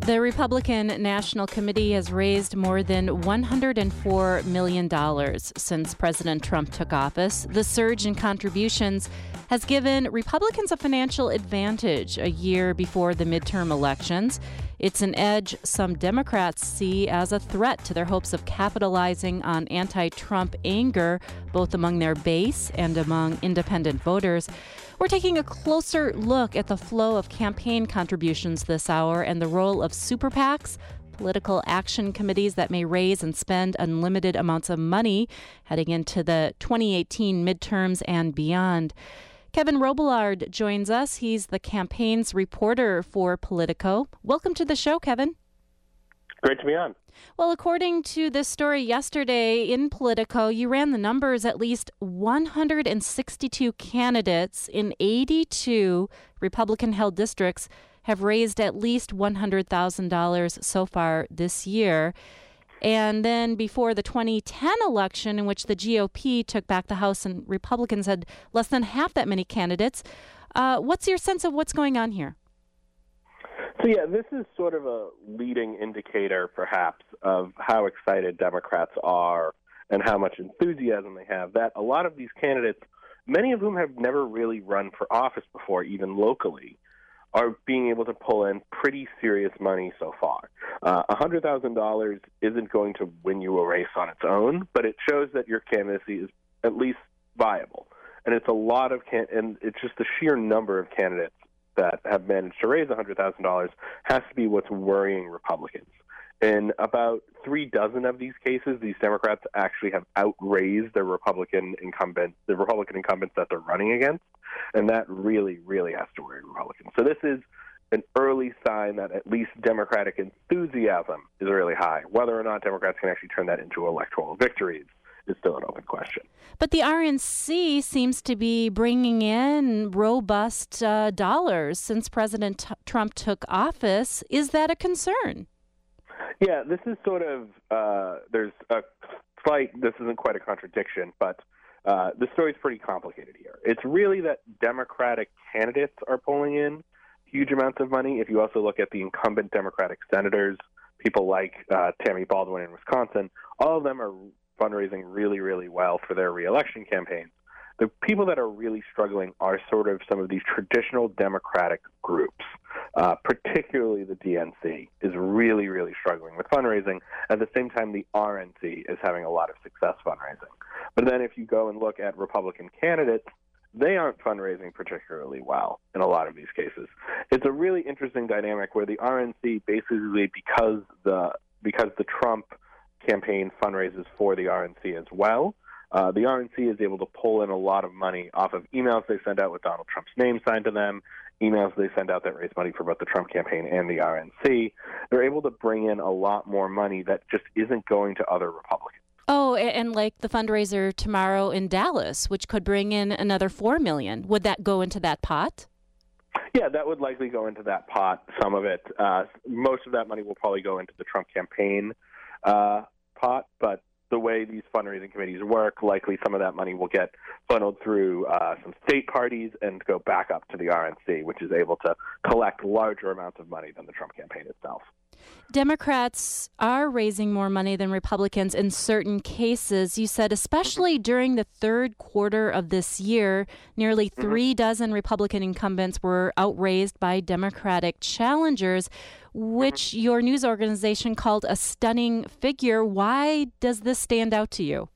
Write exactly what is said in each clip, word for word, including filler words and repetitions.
The Republican National Committee has raised more than one hundred four million dollars since President Trump took office. The surge in contributions has given Republicans a financial advantage a year before the midterm elections. It's an edge some Democrats see as a threat to their hopes of capitalizing on anti-Trump anger, both among their base and among independent voters. We're taking a closer look at the flow of campaign contributions this hour and the role of super PACs, political action committees that may raise and spend unlimited amounts of money heading into the twenty eighteen midterms and beyond. Kevin Robillard joins us. He's the campaigns reporter for Politico. Welcome to the show, Kevin. Great to be on. Well, according to this story yesterday in Politico, you ran the numbers. At least one hundred sixty-two candidates in eighty-two Republican-held districts have raised at least one hundred thousand dollars so far this year. And then before the twenty ten election, in which the G O P took back the House and Republicans had less than half that many candidates, uh, what's your sense of what's going on here? So, yeah, this is sort of a leading indicator, perhaps, of how excited Democrats are and how much enthusiasm they have, that a lot of these candidates, many of whom have never really run for office before, even locally, are being able to pull in pretty serious money so far. Uh, one hundred thousand dollars isn't going to win you a race on its own, but it shows that your candidacy is at least viable. And it's a lot of, can- and it's just the sheer number of candidates that have managed to raise one hundred thousand dollars has to be what's worrying Republicans. In about three dozen of these cases, these Democrats actually have outraised their Republican incumbents, the Republican incumbents that they're running against, and that really, really has to worry Republicans. So this is an early sign that at least Democratic enthusiasm is really high. Whether or not Democrats can actually turn that into electoral victories is still an open question. But the R N C seems to be bringing in robust uh, dollars since President T- Trump took office. Is that a concern? Yeah, this is sort of, uh, there's a slight, this isn't quite a contradiction, but uh, the story's pretty complicated here. It's really that Democratic candidates are pulling in huge amounts of money. If you also look at the incumbent Democratic senators, people like uh, Tammy Baldwin in Wisconsin, all of them are fundraising really, really well for their reelection campaigns. The people that are really struggling are sort of some of these traditional Democratic groups, uh, particularly the D N C is really, really struggling with fundraising. At the same time, the R N C is having a lot of success fundraising. But then if you go and look at Republican candidates, they aren't fundraising particularly well in a lot of these cases. It's a really interesting dynamic where the R N C basically, because the because the Trump campaign fundraises for the R N C as well, Uh, the R N C is able to pull in a lot of money off of emails they send out with Donald Trump's name signed to them, emails they send out that raise money for both the Trump campaign and the R N C. They're able to bring in a lot more money that just isn't going to other Republicans. Oh, and like the fundraiser tomorrow in Dallas, which could bring in another four million dollars. Would that go into that pot? Yeah, that would likely go into that pot, some of it. Uh, most of that money will probably go into the Trump campaign uh, pot, but the way these fundraising committees work, likely some of that money will get funneled through uh, some state parties and go back up to the R N C, which is able to collect larger amounts of money than the Trump campaign itself. Democrats are raising more money than Republicans in certain cases. You said especially during the third quarter of this year, nearly three dozen Republican incumbents were outraised by Democratic challengers, which your news organization called a stunning figure. Why does this stand out to you?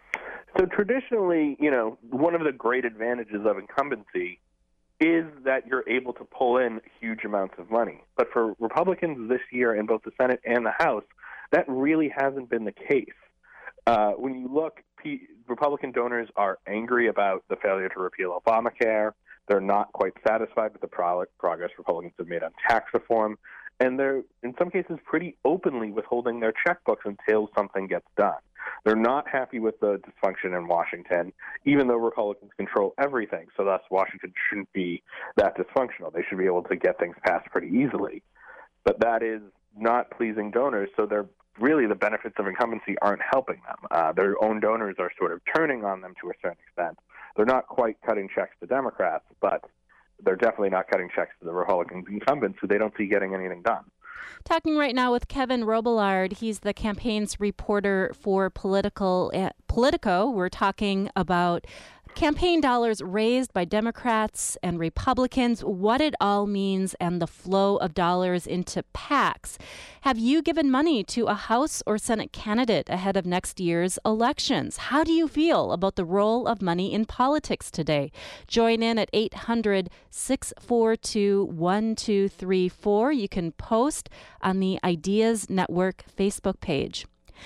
So traditionally, you know, one of the great advantages of incumbency is that you're able to pull in huge amounts of money. But for Republicans this year in both the Senate and the House, that really hasn't been the case. Uh, when you look, P- Republican donors are angry about the failure to repeal Obamacare. They're not quite satisfied with the pro- progress Republicans have made on tax reform. And they're, in some cases, pretty openly withholding their checkbooks until something gets done. They're not happy with the dysfunction in Washington, even though Republicans control everything. So thus, Washington shouldn't be that dysfunctional. They should be able to get things passed pretty easily. But that is not pleasing donors, so they're really the benefits of incumbency aren't helping them. Uh, their own donors are sort of turning on them to a certain extent. They're not quite cutting checks to Democrats, but they're definitely not cutting checks to the Republican incumbents who they don't see getting anything done. Talking right now with Kevin Robillard. He's the campaigns reporter for Political uh, Politico. We're talking about campaign dollars raised by Democrats and Republicans, what it all means, and the flow of dollars into PACs. Have you given money to a House or Senate candidate ahead of next year's elections? How do you feel about the role of money in politics today? Join in at eight hundred, six four two, one two three four. You can post on the Ideas Network Facebook page.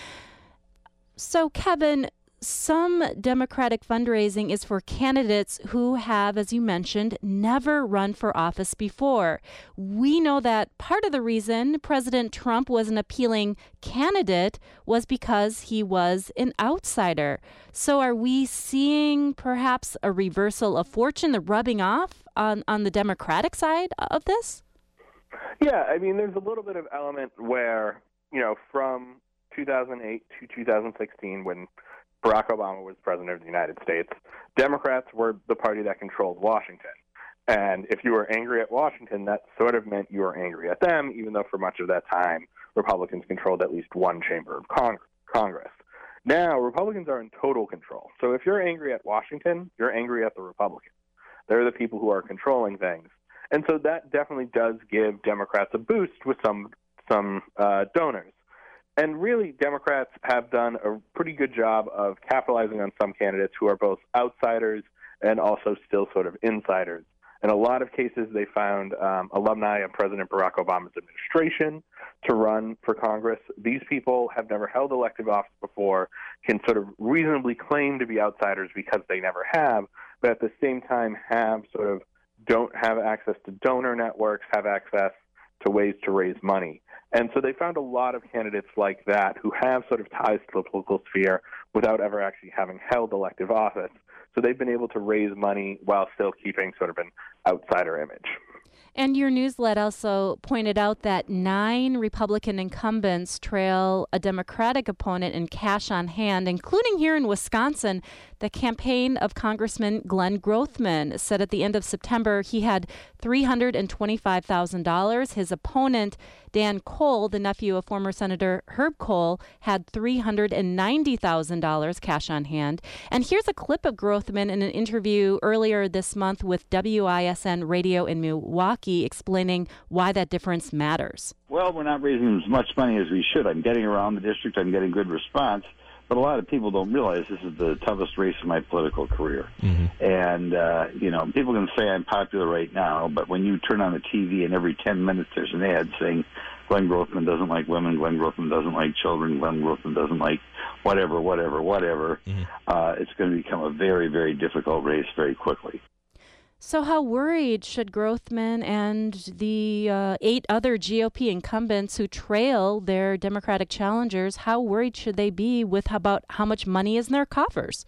So, Kevin, some Democratic fundraising is for candidates who have, as you mentioned, never run for office before. We know that part of the reason President Trump was an appealing candidate was because he was an outsider. So are we seeing perhaps a reversal of fortune, the rubbing off on, on the Democratic side of this? Yeah, I mean, there's a little bit of element where, you know, from two thousand eight to two thousand sixteen, when Barack Obama was president of the United States, Democrats were the party that controlled Washington. And if you were angry at Washington, that sort of meant you were angry at them, even though for much of that time, Republicans controlled at least one chamber of Congress. Now, Republicans are in total control. So if you're angry at Washington, you're angry at the Republicans. They're the people who are controlling things. And so that definitely does give Democrats a boost with some, some uh, donors. And really, Democrats have done a pretty good job of capitalizing on some candidates who are both outsiders and also still sort of insiders. In a lot of cases, they found um, alumni of President Barack Obama's administration to run for Congress. These people have never held elective office before, can sort of reasonably claim to be outsiders because they never have, but at the same time have sort of don't have access to donor networks, have access to ways to raise money. And so they found a lot of candidates like that who have sort of ties to the political sphere without ever actually having held elective office. So they've been able to raise money while still keeping sort of an outsider image. And your newsletter also pointed out that nine Republican incumbents trail a Democratic opponent in cash on hand, including here in Wisconsin. The campaign of Congressman Glenn Grothman said at the end of September he had three hundred twenty-five thousand dollars. His opponent, Dan Cole, the nephew of former Senator Herb Cole, had three hundred ninety thousand dollars cash on hand. And here's a clip of Grothman in an interview earlier this month with W I S N Radio in Milwaukee, explaining why that difference matters. Well, we're not raising as much money as we should. I'm getting around the district. I'm getting good response. But a lot of people don't realize this is the toughest race of my political career. Mm-hmm. And, uh, you know, people can say I'm popular right now, but when you turn on the T V and every ten minutes there's an ad saying Glenn Grothman doesn't like women, Glenn Grothman doesn't like children, Glenn Grothman doesn't like whatever, whatever, whatever, mm-hmm. uh, it's going to become a very, very difficult race very quickly. So how worried should Grothman and the uh, eight other G O P incumbents who trail their Democratic challengers, how worried should they be with how about how much money is in their coffers?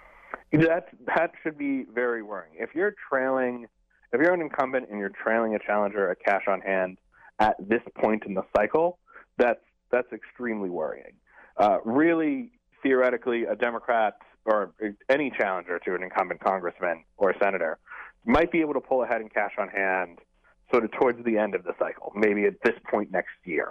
That, that should be very worrying. If you're trailing, if you're an incumbent and you're trailing a challenger at cash on hand at this point in the cycle, that's, that's extremely worrying. Uh, really, theoretically, a Democrat or any challenger to an incumbent congressman or a senator might be able to pull ahead in cash on hand sort of towards the end of the cycle, maybe at this point next year.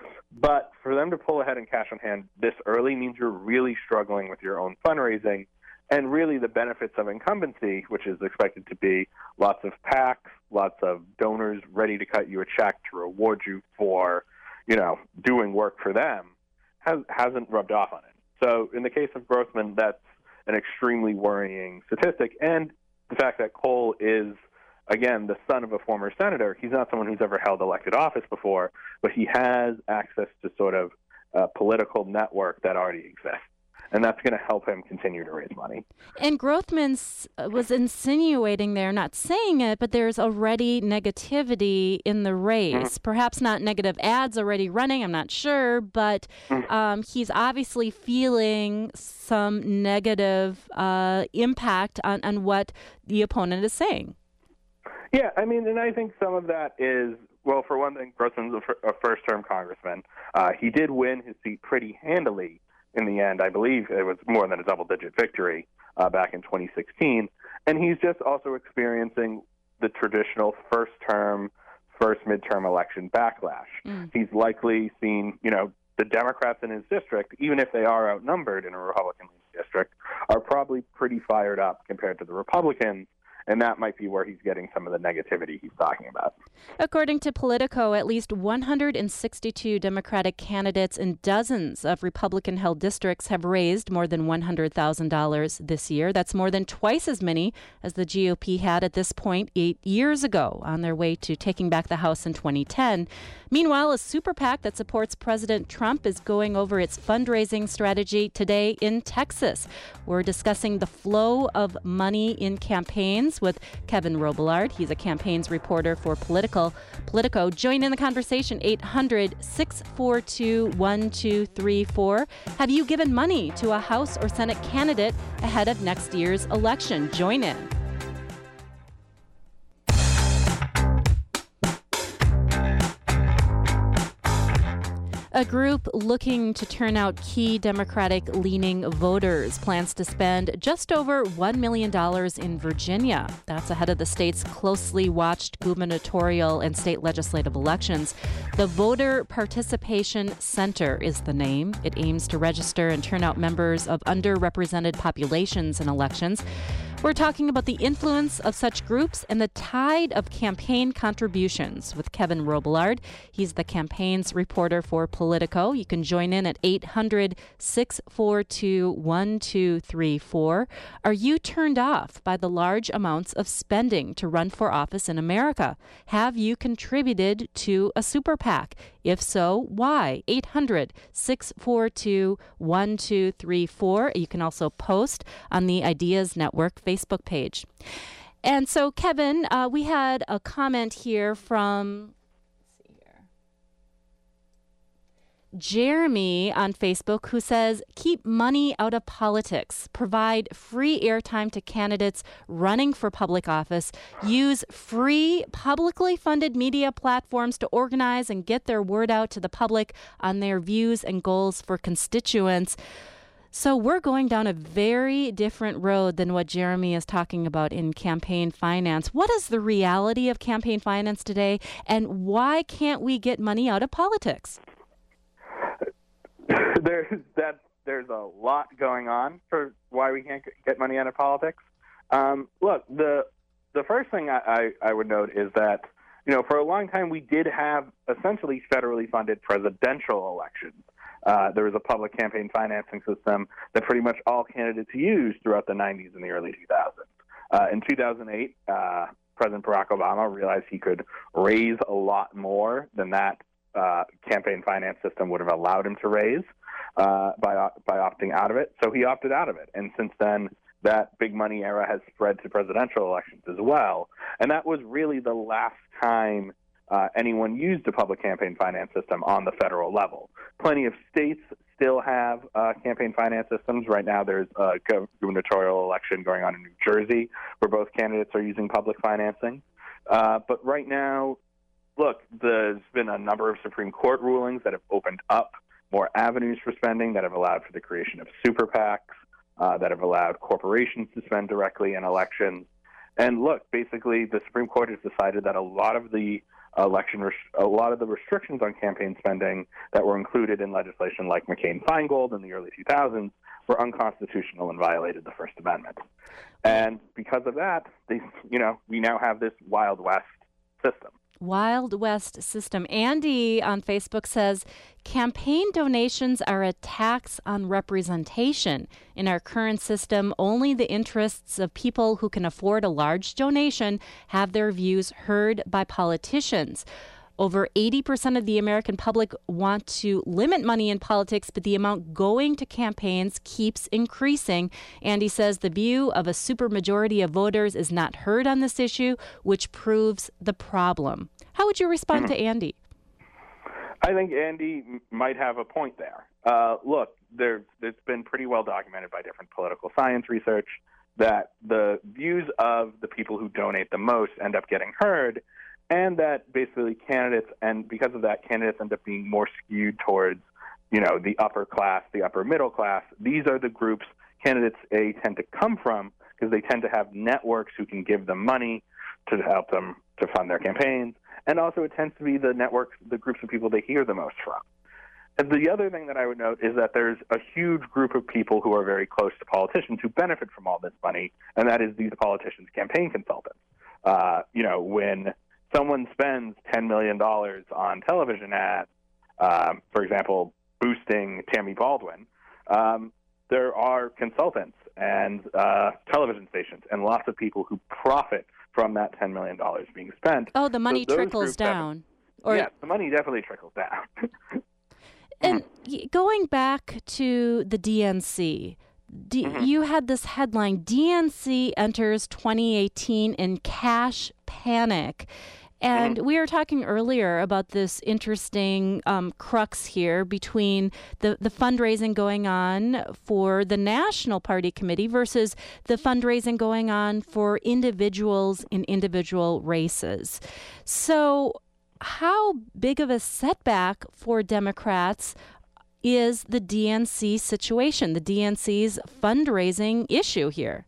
But for them to pull ahead in cash on hand this early means you're really struggling with your own fundraising and really the benefits of incumbency, which is expected to be lots of PACs, lots of donors ready to cut you a check to reward you for, you know, doing work for them, has, hasn't rubbed off on it. So in the case of Grothman, that's an extremely worrying statistic. And the fact that Cole is, again, the son of a former senator, he's not someone who's ever held elected office before, but he has access to sort of a political network that already exists. And that's going to help him continue to raise money. And Grothman was insinuating there, not saying it, but there's already negativity in the race. Mm-hmm. Perhaps not negative ads already running, I'm not sure, but mm-hmm. um, he's obviously feeling some negative uh, impact on, on what the opponent is saying. Yeah, I mean, and I think some of that is, well, for one thing, Grothman's a first-term congressman. Uh, he did win his seat pretty handily. In the end, I believe it was more than a double-digit victory uh, back in twenty sixteen. And he's just also experiencing the traditional first-term, first midterm election backlash. Mm. He's likely seen, you know, the Democrats in his district, even if they are outnumbered in a Republican district, are probably pretty fired up compared to the Republicans. And that might be where he's getting some of the negativity he's talking about. According to Politico, at least one hundred sixty-two Democratic candidates in dozens of Republican-held districts have raised more than one hundred thousand dollars this year. That's more than twice as many as the G O P had at this point eight years ago on their way to taking back the House in twenty ten. Meanwhile, a super PAC that supports President Trump is going over its fundraising strategy today in Texas. We're discussing the flow of money in campaigns with Kevin Robillard. He's a campaigns reporter for Political, Politico. Join in the conversation, eight hundred, six four two, one two three four. Have you given money to a House or Senate candidate ahead of next year's election? Join in. A group looking to turn out key Democratic-leaning voters plans to spend just over one million dollars in Virginia. That's ahead of the state's closely watched gubernatorial and state legislative elections. The Voter Participation Center is the name. It aims to register and turn out members of underrepresented populations in elections. We're talking about the influence of such groups and the tide of campaign contributions with Kevin Robillard. He's the campaigns reporter for Politico. You can join in at eight hundred, six four two, one two three four. Are you turned off by the large amounts of spending to run for office in America? Have you contributed to a super PAC? If so, why? eight hundred, six four two, one two three four. You can also post on the Ideas Network Facebook page. And so, Kevin, uh, we had a comment here from Jeremy on Facebook, who says, keep money out of politics, provide free airtime to candidates running for public office, use free publicly funded media platforms to organize and get their word out to the public on their views and goals for constituents. So we're going down a very different road than what Jeremy is talking about in campaign finance. What is the reality of campaign finance today, and why can't we get money out of politics? There's that. There's a lot going on for why we can't get money out of politics. Um, look, the the first thing I, I, I would note is that, you know, for a long time we did have essentially federally funded presidential elections. Uh, there was a public campaign financing system that pretty much all candidates used throughout the nineties and the early two thousands. Uh, in two thousand eight, uh, President Barack Obama realized he could raise a lot more than that Uh, campaign finance system would have allowed him to raise uh, by by opting out of it. So he opted out of it. And since then, that big money era has spread to presidential elections as well. And that was really the last time uh, anyone used a public campaign finance system on the federal level. Plenty of states still have uh, campaign finance systems. Right now, there's a gubernatorial election going on in New Jersey where both candidates are using public financing. Uh, but right now, look, there's been a number of Supreme Court rulings that have opened up more avenues for spending, that have allowed for the creation of super PACs, uh, that have allowed corporations to spend directly in elections. And look, basically, the Supreme Court has decided that a lot of the election, res- a lot of the restrictions on campaign spending that were included in legislation like McCain-Feingold in the early two thousands were unconstitutional and violated the First Amendment. And because of that, they, you know, we now have this Wild West system. Wild West system. Andy on Facebook says, campaign donations are a tax on representation. In our current system, only the interests of people who can afford a large donation have their views heard by politicians. Over eighty percent of the American public want to limit money in politics, but the amount going to campaigns keeps increasing. Andy says the view of a supermajority of voters is not heard on this issue, which proves the problem. How would you respond to Andy? I think Andy might have a point there. Uh, look, there, it's been pretty well documented by different political science research that the views of the people who donate the most end up getting heard, and that basically candidates, and because of that, candidates end up being more skewed towards, you know, the upper class, the upper middle class. These are the groups candidates A tend to come from because they tend to have networks who can give them money to help them to fund their campaigns, and also it tends to be the networks, the groups of people they hear the most from. And the other thing that I would note is that there's a huge group of people who are very close to politicians who benefit from all this money, and that is these politicians' campaign consultants. Uh, you know, when someone spends ten million dollars on television ads, um, for example, boosting Tammy Baldwin, um, there are consultants and uh, television stations and lots of people who profit from that ten million dollars being spent. Oh, the money so trickles down. Or yeah, the money definitely trickles down. And going back to the D N C, D- mm-hmm. you had this headline, D N C enters twenty eighteen in cash panic. And mm-hmm. we were talking earlier about this interesting um, crux here between the, the fundraising going on for the National Party Committee versus the fundraising going on for individuals in individual races. So how big of a setback for Democrats is the D N C situation, the D N C's fundraising issue here?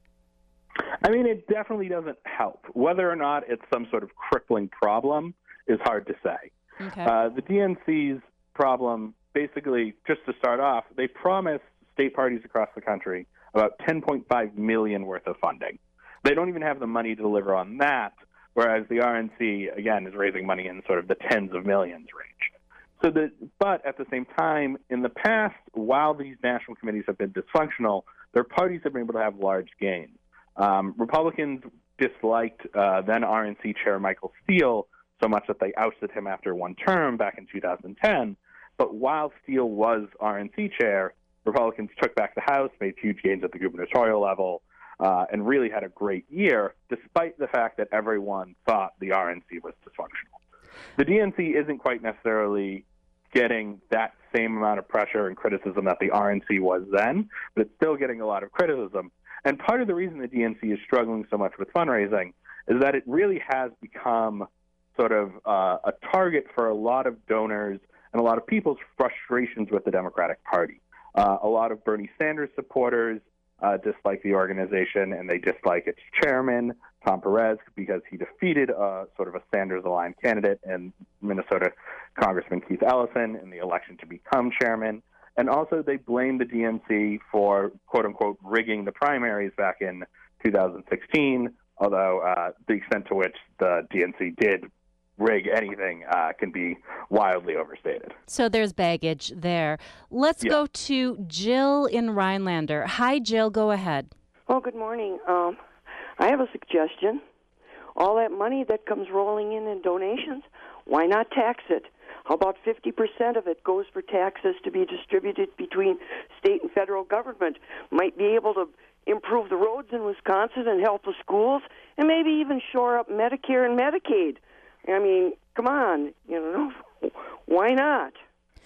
I mean, it definitely doesn't help. Whether or not it's some sort of crippling problem is hard to say. Okay. Uh, the D N C's problem, basically, just to start off, they promised state parties across the country about ten point five million dollars worth of funding. They don't even have the money to deliver on that, whereas the R N C, again, is raising money in sort of the tens of millions range. So the, but at the same time, in the past, while these national committees have been dysfunctional, their parties have been able to have large gains. Um, Republicans disliked uh, then R N C Chair Michael Steele so much that they ousted him after one term back in two thousand ten. But while Steele was R N C Chair, Republicans took back the House, made huge gains at the gubernatorial level, uh, and really had a great year, despite the fact that everyone thought the R N C was dysfunctional. The D N C isn't quite necessarily getting that same amount of pressure and criticism that the R N C was then, but it's still getting a lot of criticism. And part of the reason the D N C is struggling so much with fundraising is that it really has become sort of uh, a target for a lot of donors and a lot of people's frustrations with the Democratic Party. Uh, a lot of Bernie Sanders supporters uh, dislike the organization, and they dislike its chairman, Tom Perez, because he defeated a, sort of a Sanders-aligned candidate in Minnesota, Congressman Keith Ellison, in the election to become chairman. And also they blame the D N C for, quote-unquote, rigging the primaries back in two thousand sixteen, although uh, the extent to which the D N C did rig anything uh, can be wildly overstated. So there's baggage there. Let's yeah. go to Jill in Rhinelander. Hi, Jill. Go ahead. Oh, good morning. Um, I have a suggestion. All that money that comes rolling in in donations, why not tax it? How about fifty percent of it goes for taxes to be distributed between state and federal government? Might be able to improve the roads in Wisconsin and help the schools, and maybe even shore up Medicare and Medicaid. I mean, come on, you know, why not?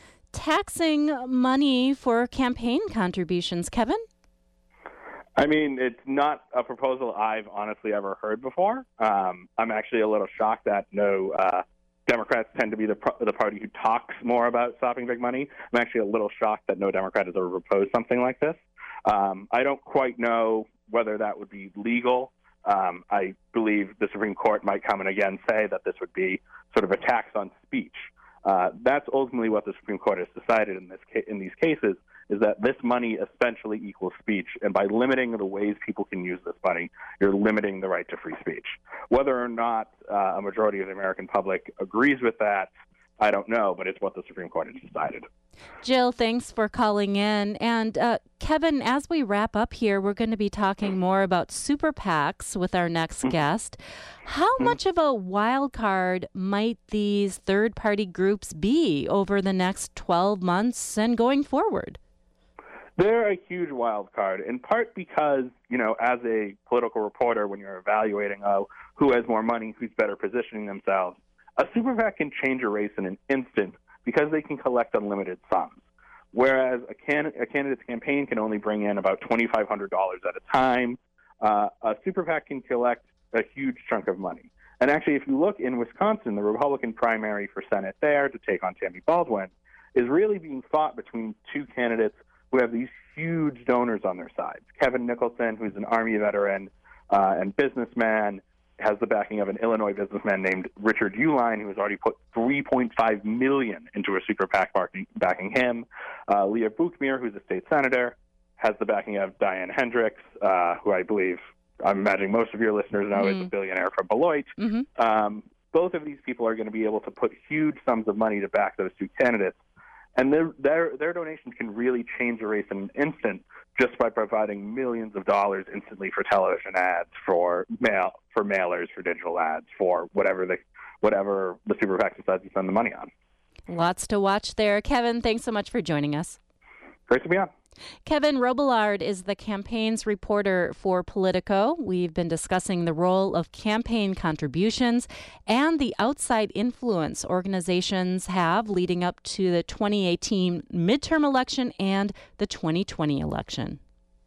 Taxing money for campaign contributions, Kevin? I mean, it's not a proposal I've honestly ever heard before. Um, I'm actually a little shocked that no uh, Democrats tend to be the the party who talks more about stopping big money. I'm actually a little shocked that no Democrat has ever proposed something like this. Um, I don't quite know whether that would be legal. Um, I believe the Supreme Court might come and again say that this would be sort of a tax on speech. Uh, that's ultimately what the Supreme Court has decided in this ca- in these cases, is that this money essentially equals speech, and by limiting the ways people can use this money, you're limiting the right to free speech. Whether or not uh, a majority of the American public agrees with that, I don't know, but it's what the Supreme Court has decided. Jill, thanks for calling in. And uh, Kevin, as we wrap up here, we're going to be talking more about super PACs with our next mm-hmm. guest. How mm-hmm. much of a wild card might these third-party groups be over the next twelve months and going forward? They're a huge wild card, in part because, you know, as a political reporter, when you're evaluating oh, who has more money, who's better positioning themselves, a super PAC can change a race in an instant because they can collect unlimited sums, whereas a, can- a candidate's campaign can only bring in about twenty-five hundred dollars at a time. Uh, a super PAC can collect a huge chunk of money. And actually, if you look in Wisconsin, the Republican primary for Senate there to take on Tammy Baldwin is really being fought between two candidates who have these huge donors on their sides. Kevin Nicholson, who's an Army veteran uh, and businessman, has the backing of an Illinois businessman named Richard Uihlein, who has already put three point five million dollars into a super PAC backing, backing him. Uh, Leah Buchmeier, who's a state senator, has the backing of Diane Hendricks, uh, who I believe, I'm imagining most of your listeners know mm-hmm. is a billionaire from Beloit. Mm-hmm. Um, both of these people are going to be able to put huge sums of money to back those two candidates. And their, their, their donations can really change a race in an instant just by providing millions of dollars instantly for television ads, for mail, for mailers, for digital ads, for whatever the whatever the super PAC decides to spend the money on. Lots to watch there. Kevin, thanks so much for joining us. Great to be on. Kevin Robillard is the campaigns reporter for Politico. We've been discussing the role of campaign contributions and the outside influence organizations have leading up to the twenty eighteen midterm election and the twenty twenty election.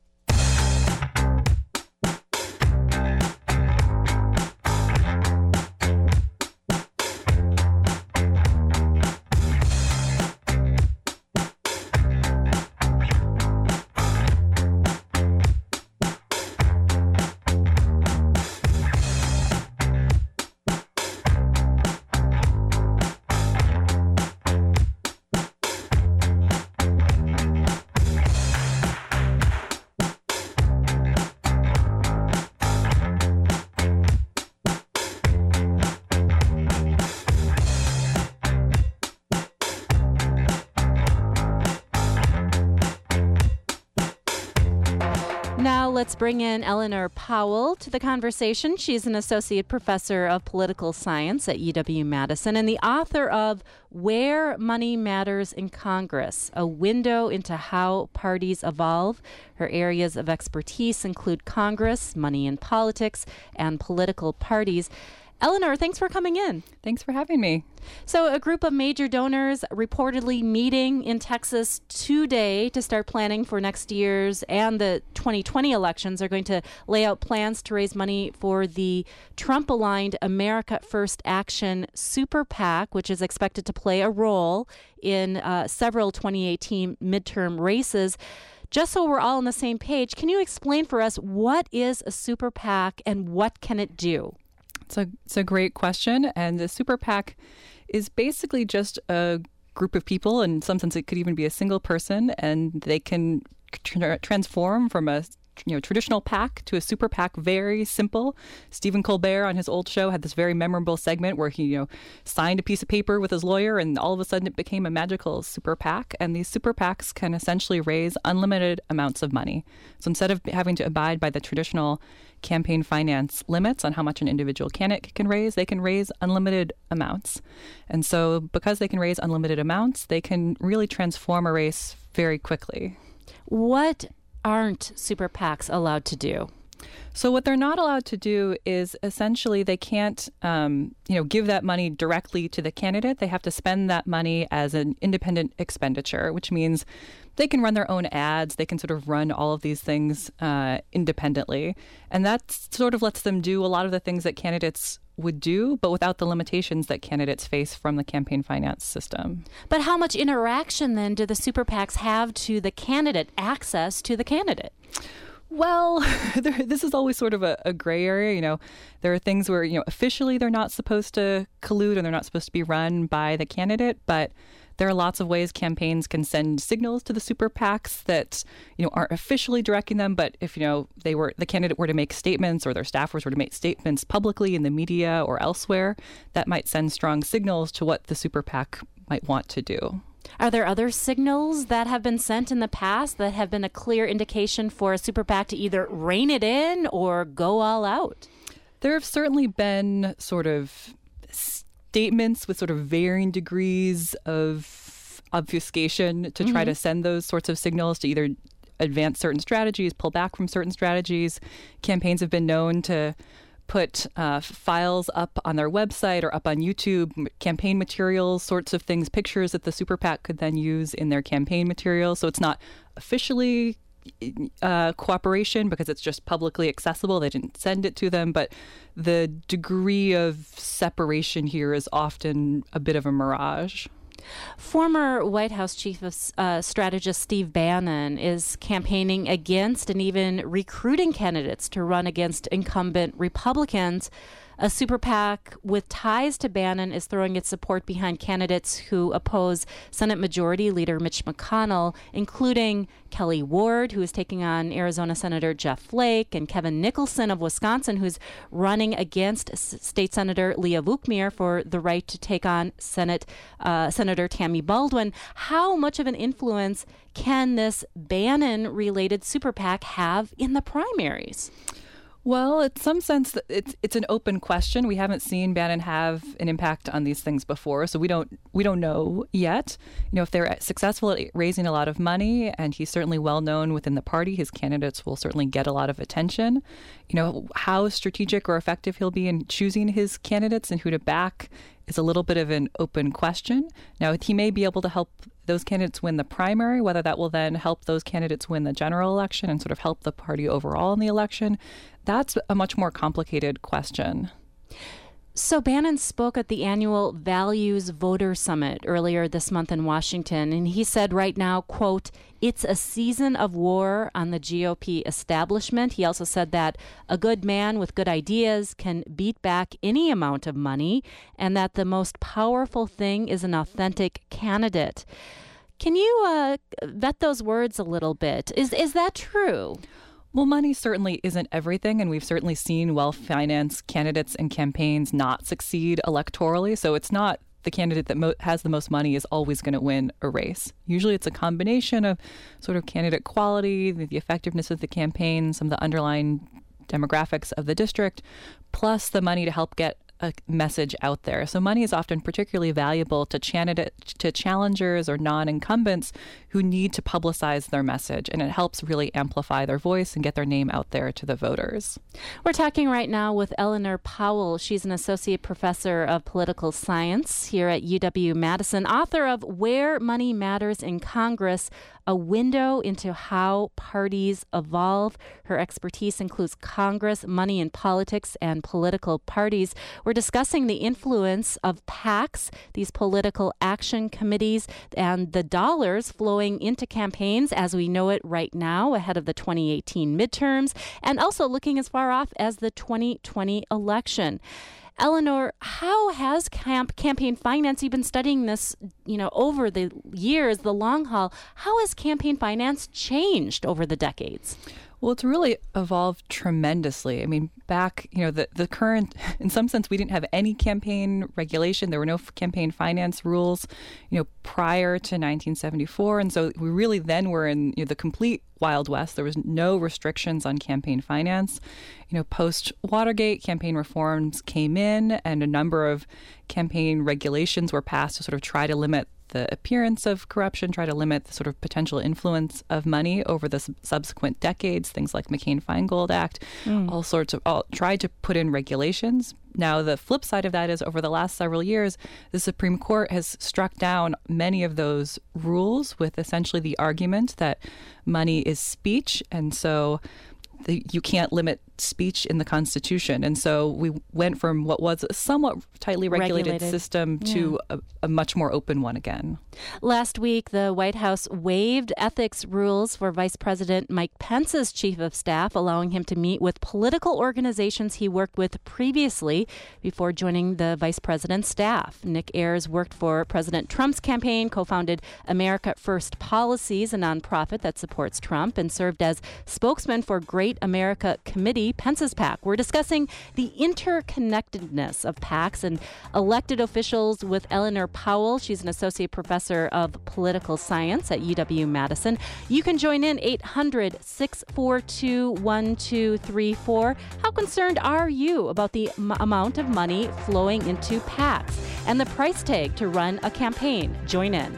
Now let's bring in Eleanor Powell to the conversation. She's an associate professor of political science at U W-Madison and the author of Where Money Matters in Congress, a window into how parties evolve. Her areas of expertise include Congress, money in politics, and political parties. Eleanor, thanks for coming in. Thanks for having me. So a group of major donors reportedly meeting in Texas today to start planning for next year's and the twenty twenty elections are going to lay out plans to raise money for the Trump-aligned America First Action Super PAC, which is expected to play a role in uh, several twenty eighteen midterm races. Just so we're all on the same page, can you explain for us what is a Super PAC and what can it do? It's a, it's a great question. And the Super PAC is basically just a group of people. In some sense, it could even be a single person, and they can tra- transform from a you know traditional PAC to a Super PAC. Very simple. Stephen Colbert on his old show had this very memorable segment where he you know signed a piece of paper with his lawyer, and all of a sudden it became a magical Super PAC. And these Super PACs can essentially raise unlimited amounts of money. So instead of having to abide by the traditional campaign finance limits on how much an individual candidate can raise, they can raise unlimited amounts. And so because they can raise unlimited amounts, they can really transform a race very quickly. What aren't Super PACs allowed to do? So what they're not allowed to do is essentially they can't, um, you know, give that money directly to the candidate. They have to spend that money as an independent expenditure, which means they can run their own ads. They can sort of run all of these things uh, independently. And that sort of lets them do a lot of the things that candidates would do, but without the limitations that candidates face from the campaign finance system. But how much interaction then do the Super PACs have to the candidate, access to the candidate? Well, there, this is always sort of a, a gray area. You know, there are things where, you know, officially they're not supposed to collude and they're not supposed to be run by the candidate, but there are lots of ways campaigns can send signals to the Super PACs that, you know, aren't officially directing them. But if, you know, they were the candidate were to make statements or their staffers were to make statements publicly in the media or elsewhere, that might send strong signals to what the Super PAC might want to do. Are there other signals that have been sent in the past that have been a clear indication for a Super PAC to either rein it in or go all out? There have certainly been sort of statements with sort of varying degrees of obfuscation to mm-hmm. try to send those sorts of signals to either advance certain strategies, pull back from certain strategies. Campaigns have been known to put uh, files up on their website or up on YouTube, campaign materials, sorts of things, pictures that the Super PAC could then use in their campaign materials. So it's not officially uh, cooperation because it's just publicly accessible. They didn't send it to them, but the degree of separation here is often a bit of a mirage. Former White House Chief of uh, Strategist Steve Bannon is campaigning against and even recruiting candidates to run against incumbent Republicans. A super PAC with ties to Bannon is throwing its support behind candidates who oppose Senate Majority Leader Mitch McConnell, including Kelly Ward, who is taking on Arizona Senator Jeff Flake, and Kevin Nicholson of Wisconsin, who's running against S- State Senator Leah Vukmir for the right to take on Senate uh, Senator Tammy Baldwin. How much of an influence can this Bannon-related super PAC have in the primaries? Well, in some sense, it's it's an open question. We haven't seen Bannon have an impact on these things before, so we don't we don't know yet. You know, if they're successful at raising a lot of money, and he's certainly well known within the party, his candidates will certainly get a lot of attention. You know, how strategic or effective he'll be in choosing his candidates and who to back is a little bit of an open question. Now, he may be able to help those candidates win the primary, whether that will then help those candidates win the general election and sort of help the party overall in the election. That's a much more complicated question. So Bannon spoke at the annual Values Voter Summit earlier this month in Washington, and he said right now, quote, "It's a season of war on the G O P establishment." He also said that a good man with good ideas can beat back any amount of money, and that the most powerful thing is an authentic candidate. Can you uh, vet those words a little bit? Is is that true? Well, money certainly isn't everything, and we've certainly seen well-financed candidates and campaigns not succeed electorally. So it's not the candidate that mo- has the most money is always going to win a race. Usually it's a combination of sort of candidate quality, the, the effectiveness of the campaign, some of the underlying demographics of the district, plus the money to help get a message out there. So money is often particularly valuable to candidate, to challengers or non-incumbents who need to publicize their message, and it helps really amplify their voice and get their name out there to the voters. We're talking right now with Eleanor Powell. She's an associate professor of political science here at U W-Madison, author of Where Money Matters in Congress, a window into how parties evolve. Her expertise includes Congress, money in politics, and political parties. We're discussing the influence of PACs, these political action committees, and the dollars flowing into campaigns as we know it right now ahead of the twenty eighteen midterms, and also looking as far off as the twenty twenty election. Eleanor, how has camp campaign finance, you've been studying this, you know, over the years, the long haul, how has campaign finance changed over the decades? Well, it's really evolved tremendously. I mean, back, you know, the, the current, in some sense, we didn't have any campaign regulation. There were no campaign finance rules, you know, prior to nineteen seventy-four. And so we really then were in, you know, the complete Wild West. There was no restrictions on campaign finance. You know, post-Watergate, campaign reforms came in, and a number of campaign regulations were passed to sort of try to limit the appearance of corruption, try to limit the sort of potential influence of money over the sub- subsequent decades, things like McCain-Feingold Act, mm. all sorts of, all, tried to put in regulations. Now, the flip side of that is over the last several years, the Supreme Court has struck down many of those rules with essentially the argument that money is speech, and so the, you can't limit speech in the Constitution. And so we went from what was a somewhat tightly regulated, regulated. system to yeah. a, a much more open one again. Last week, the White House waived ethics rules for Vice President Mike Pence's chief of staff, allowing him to meet with political organizations he worked with previously before joining the vice president's staff. Nick Ayers worked for President Trump's campaign, co-founded America First Policies, a nonprofit that supports Trump, and served as spokesman for Great America Committee, Pence's PAC. We're discussing the interconnectedness of PACs and elected officials with Eleanor Powell. She's an associate professor of political science at U W-Madison. You can join in eight hundred, six four two, one two three four. How concerned are you about the m- amount of money flowing into PACs and the price tag to run a campaign? Join in.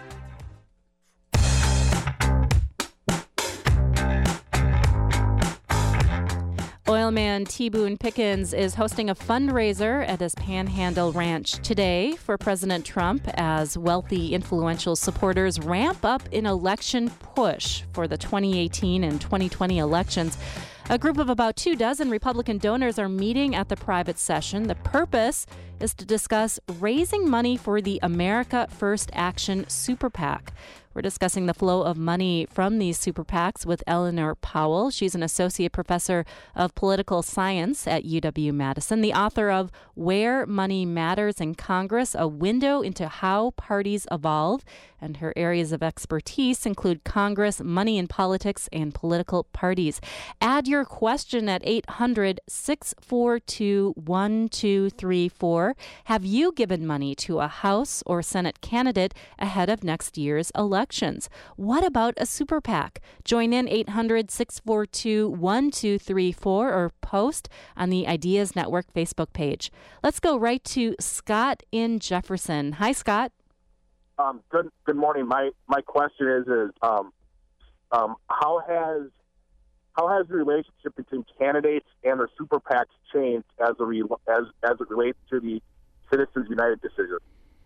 Oilman T. Boone Pickens is hosting a fundraiser at his Panhandle Ranch today for President Trump as wealthy, influential supporters ramp up an election push for the twenty eighteen and twenty twenty elections. A group of about two dozen Republican donors are meeting at the private session. The purpose is to discuss raising money for the America First Action Super PAC. We're discussing the flow of money from these super PACs with Eleanor Powell. She's an associate professor of political science at U W-Madison, the author of Where Money Matters in Congress, A Window into How Parties Evolve. And her areas of expertise include Congress, money in politics, and political parties. Add your question at eight hundred, six four two, one two three four. Have you given money to a House or Senate candidate ahead of next year's elections? What about a super PAC? Join in eight hundred, six four two, one two three four or post on the Ideas Network Facebook page. Let's go right to Scott in Jefferson. Hi, Scott. Um, good. Good morning. My my question is is um, um, how has how has the relationship between candidates and their super PACs changed as a re, as as it relates to the Citizens United decision?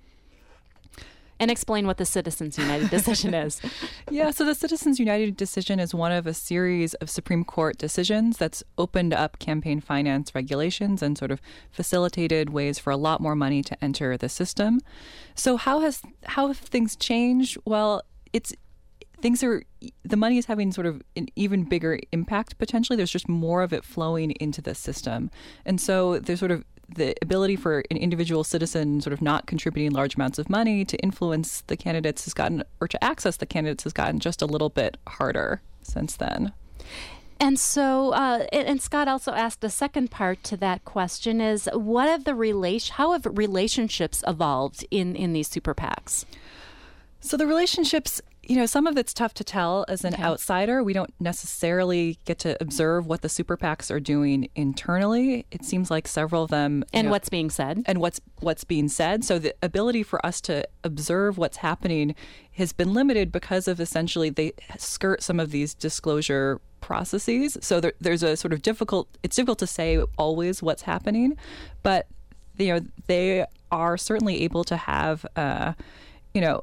And explain what the Citizens United decision is. Yeah, so the Citizens United decision is one of a series of Supreme Court decisions that's opened up campaign finance regulations and sort of facilitated ways for a lot more money to enter the system. So how has how have things changed? Well, it's things are the money is having sort of an even bigger impact potentially. There's just more of it flowing into the system. And so there's sort of the ability for an individual citizen sort of not contributing large amounts of money to influence the candidates has gotten, or to access the candidates has gotten just a little bit harder since then. And so, uh, and Scott also asked a second part to that question is, what have the relation, how have relationships evolved in, in these super PACs? So the relationships, you know, some of it's tough to tell as an okay. outsider. We don't necessarily get to observe what the super PACs are doing internally. It seems like several of them... And know, what's being said. And what's what's being said. So the ability for us to observe what's happening has been limited because of essentially they skirt some of these disclosure processes. So there, there's a sort of difficult... It's difficult to say always what's happening, but, you know, they are certainly able to have, uh, you know,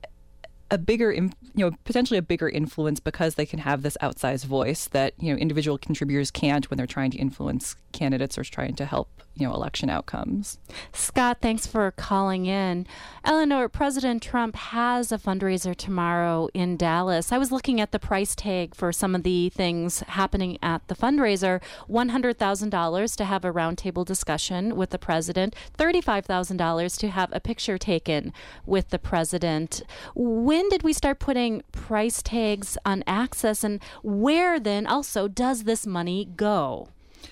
a bigger, you know, potentially a bigger influence because they can have this outsized voice that, you know, individual contributors can't when they're trying to influence candidates or trying to help, you know, election outcomes. Scott, thanks for calling in. Eleanor, President Trump has a fundraiser tomorrow in Dallas. I was looking at the price tag for some of the things happening at the fundraiser. one hundred thousand dollars to have a roundtable discussion with the president, thirty-five thousand dollars to have a picture taken with the president. When did we start putting price tags on access, and where then also does this money go?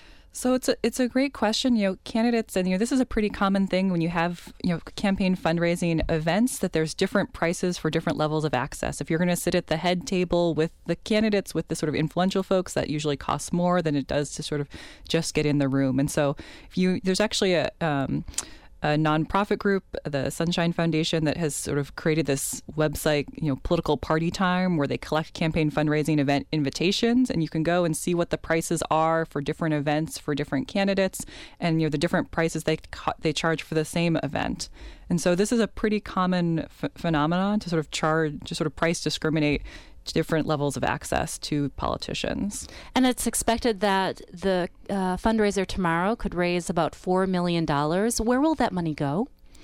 So it's a it's a great question. You know, candidates, and you know, this is a pretty common thing when you have, you know, campaign fundraising events, that there's different prices for different levels of access. If you're going to sit at the head table with the candidates, with the sort of influential folks, that usually costs more than it does to sort of just get in the room. And so if you there's actually a um, a nonprofit group, the Sunshine Foundation, that has sort of created this website, you know, Political Party Time, where they collect campaign fundraising event invitations, and you can go and see what the prices are for different events for different candidates, and, you know, the different prices they they charge for the same event. And so this is a pretty common f- phenomenon to sort of charge, to sort of price discriminate different levels of access to politicians. And it's expected that the uh, fundraiser tomorrow could raise about four million dollars. Where will that money go?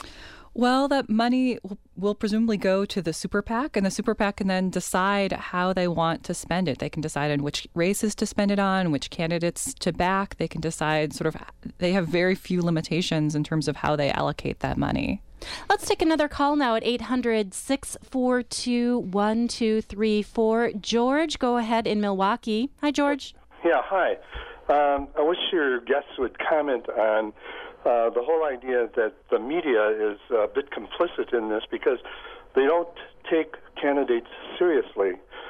Well, that money will, will presumably go to the super PAC, and the super PAC can then decide how they want to spend it. They can decide on which races to spend it on, which candidates to back. They can decide sort of, they have very few limitations in terms of how they allocate that money. Let's take another call now at eight hundred, six four two, one two three four. George, go ahead in Milwaukee. Hi, George. Yeah, hi. Um, I wish your guests would comment on uh, the whole idea that the media is a bit complicit in this, because they don't take candidates seriously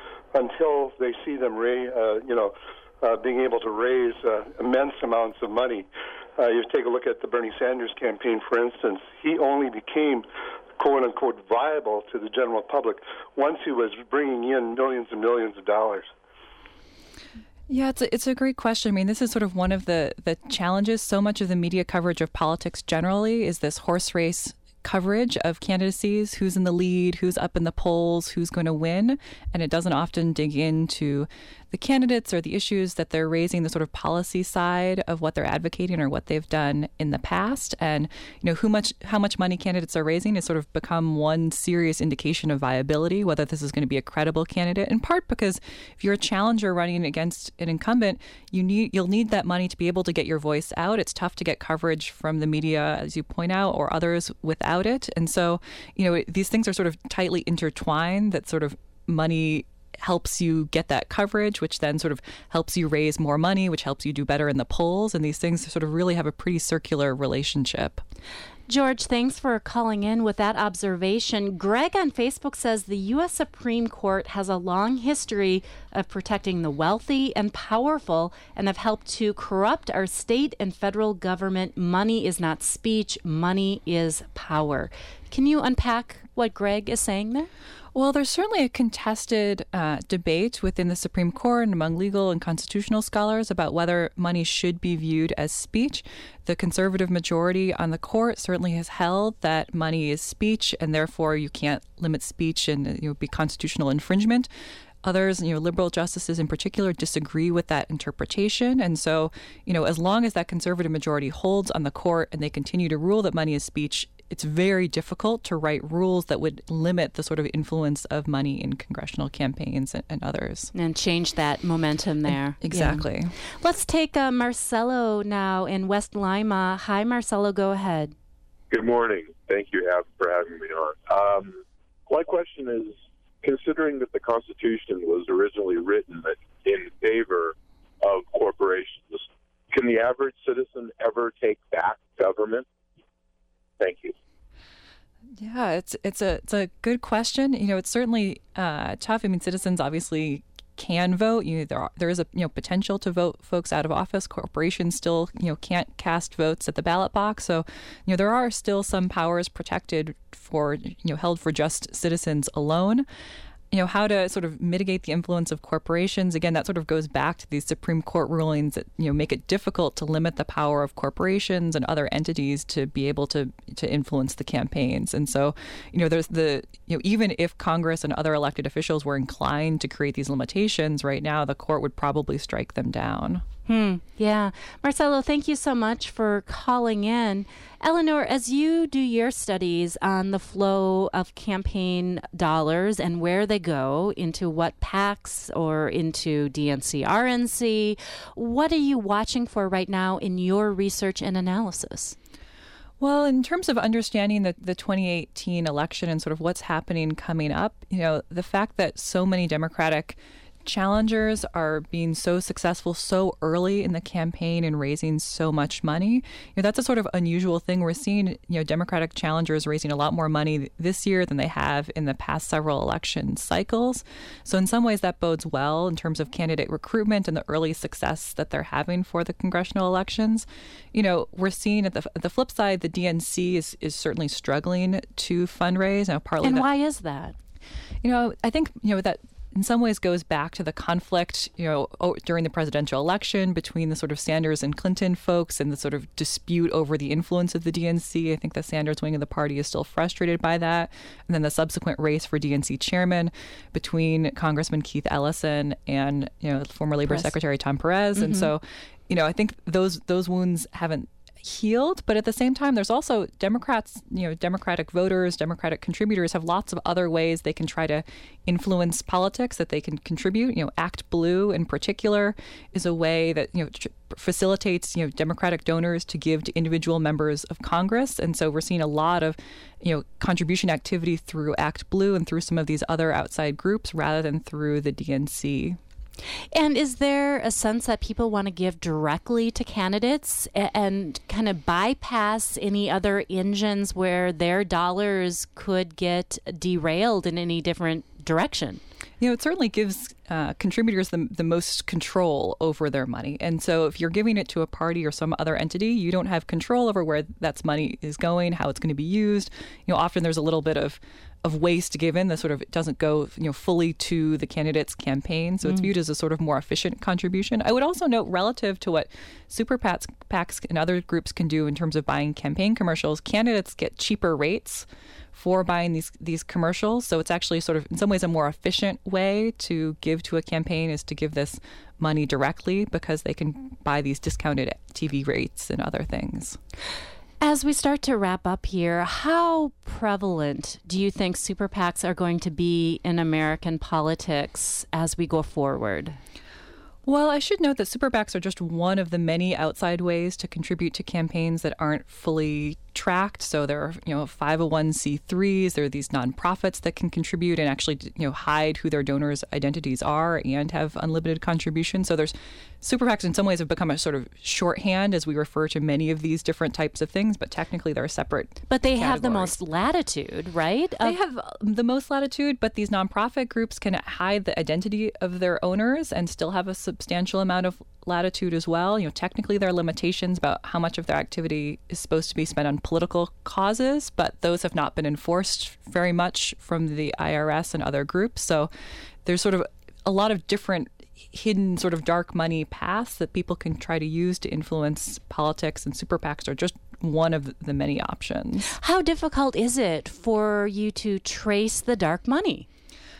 until they see them, ra- uh, you know, uh, being able to raise uh, immense amounts of money. Uh, you take a look at the Bernie Sanders campaign, for instance. He only became, quote-unquote, viable to the general public once he was bringing in millions and millions of dollars. Yeah, it's a, it's a great question. I mean, this is sort of one of the, the challenges. So much of the media coverage of politics generally is this horse race coverage of candidacies, who's in the lead, who's up in the polls, who's going to win. And it doesn't often dig into the candidates or the issues that they're raising, the sort of policy side of what they're advocating or what they've done in the past. And, you know, who much, how much money candidates are raising has sort of become one serious indication of viability, whether this is going to be a credible candidate, in part because if you're a challenger running against an incumbent, you need, you'll need that money to be able to get your voice out. It's tough to get coverage from the media, as you point out, or others without it. And so, you know, these things are sort of tightly intertwined, that sort of money helps you get that coverage, which then sort of helps you raise more money, which helps you do better in the polls. And these things sort of really have a pretty circular relationship. George, thanks for calling in with that observation. Greg on Facebook says the U S Supreme Court has a long history of protecting the wealthy and powerful and have helped to corrupt our state and federal government. Money is not speech. Money is power. Can you unpack what Greg is saying there? Well, there's certainly a contested uh, debate within the Supreme Court and among legal and constitutional scholars about whether money should be viewed as speech. The conservative majority on the court certainly has held that money is speech, and therefore you can't limit speech and you know, be constitutional infringement. Others, you know, liberal justices in particular, disagree with that interpretation. And so, you know, as long as that conservative majority holds on the court and they continue to rule that money is speech, it's very difficult to write rules that would limit the sort of influence of money in congressional campaigns and, and others. And change that momentum there. Exactly. Yeah. Let's take uh, Marcelo now in West Lima. Hi, Marcelo. Go ahead. Good morning. Thank you for having me on. Um, my question is, considering that the Constitution was originally written in favor of corporations, can the average citizen ever take back government? Thank you. Yeah, it's it's a it's a good question. You know, it's certainly uh, tough. I mean, citizens obviously can vote. You know, there are, there is a you know potential to vote folks out of office. Corporations still you know can't cast votes at the ballot box. So, you know, there are still some powers protected for you know held for just citizens alone. You know, how to sort of mitigate the influence of corporations. Again, that sort of goes back to these Supreme Court rulings that, you know, make it difficult to limit the power of corporations and other entities to be able to to influence the campaigns. And so, you know, there's the, you know, even if Congress and other elected officials were inclined to create these limitations, right now the court would probably strike them down. Hmm. Yeah. Marcelo, thank you so much for calling in. Eleanor, as you do your studies on the flow of campaign dollars and where they go, into what PACs or into D N C, R N C, what are you watching for right now in your research and analysis? Well, in terms of understanding the, the twenty eighteen election and sort of what's happening coming up, you know, the fact that so many Democratic challengers are being so successful so early in the campaign and raising so much money, you know, that's a sort of unusual thing. We're seeing, you know, Democratic challengers raising a lot more money this year than they have in the past several election cycles. So in some ways that bodes well in terms of candidate recruitment and the early success that they're having for the congressional elections. You know, we're seeing at the, at the flip side, the D N C is, is certainly struggling to fundraise. Now, partly and that, why is that? You know, I think, you know, that in some ways goes back to the conflict, you know, during the presidential election between the sort of Sanders and Clinton folks and the sort of dispute over the influence of the D N C. I think the Sanders wing of the party is still frustrated by that. And then the subsequent race for D N C chairman between Congressman Keith Ellison and, you know, former Labor Perez. Secretary Tom Perez. Mm-hmm. And so, you know, I think those those wounds haven't healed, but at the same time, there's also Democrats, you know, Democratic voters, Democratic contributors have lots of other ways they can try to influence politics, that they can contribute. You know, Act Blue in particular is a way that, you know, tr- facilitates, you know, Democratic donors to give to individual members of Congress. And so we're seeing a lot of, you know, contribution activity through Act Blue and through some of these other outside groups rather than through the D N C. And is there a sense that people want to give directly to candidates and, and kind of bypass any other engines where their dollars could get derailed in any different direction? You know, it certainly gives uh, contributors the, the most control over their money. And so if you're giving it to a party or some other entity, you don't have control over where that money is going, how it's going to be used. You know, often there's a little bit of of waste given. The sort of it doesn't go you know fully to the candidate's campaign, so mm. it's viewed as a sort of more efficient contribution. I would also note, relative to what super PACs, PACs and other groups can do in terms of buying campaign commercials, candidates get cheaper rates for buying these these commercials. So it's actually sort of in some ways a more efficient way to give to a campaign is to give this money directly, because they can buy these discounted T V rates and other things. As we start to wrap up here, how prevalent do you think super PACs are going to be in American politics as we go forward? Well, I should note that super PACs are just one of the many outside ways to contribute to campaigns that aren't fully tracked. So there are, you know, five oh one c threes. There are these nonprofits that can contribute and actually, you know, hide who their donors' identities are and have unlimited contributions. So there's super PACs in some ways have become a sort of shorthand as we refer to many of these different types of things, but technically they're separate. But they categories. have the most latitude, right? They have the most latitude, but these nonprofit groups can hide the identity of their owners and still have a substantial amount of latitude as well. You know, technically there are limitations about how much of their activity is supposed to be spent on political causes, but those have not been enforced very much from the I R S and other groups. So there's sort of a lot of different hidden sort of dark money paths that people can try to use to influence politics, and super PACs are just one of the many options. How difficult is it for you to trace the dark money?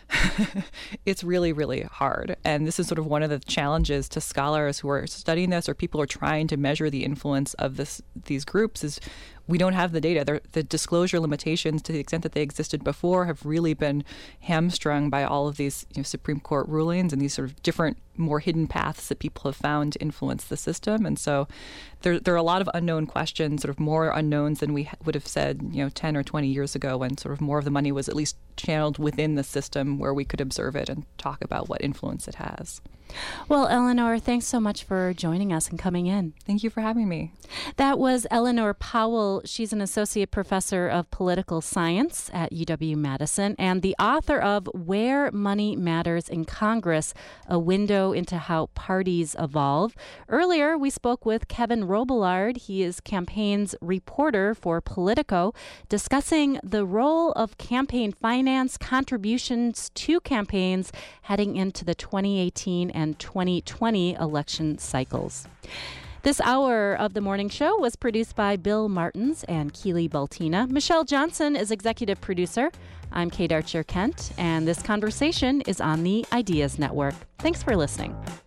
It's really, really hard. And this is sort of one of the challenges to scholars who are studying this, or people who are trying to measure the influence of this these groups, is we don't have the data. They're, the disclosure limitations, to the extent that they existed before, have really been hamstrung by all of these you know, Supreme Court rulings and these sort of different, more hidden paths that people have found to influence the system. And so there, there are a lot of unknown questions, sort of more unknowns than we would have said, you know, ten or twenty years ago, when sort of more of the money was at least channeled within the system where we could observe it and talk about what influence it has. Well, Eleanor, thanks so much for joining us and coming in. Thank you for having me. That was Eleanor Powell. She's an associate professor of political science at U W-Madison and the author of Where Money Matters in Congress, A Window into How Parties Evolve. Earlier, we spoke with Kevin Robillard. He is campaigns reporter for Politico, discussing the role of campaign finance contributions to campaigns heading into the twenty eighteen and twenty twenty election cycles. This hour of The Morning Show was produced by Bill Martins and Keely Baltina. Michelle Johnson is executive producer. I'm Kate Archer-Kent, and this conversation is on the Ideas Network. Thanks for listening.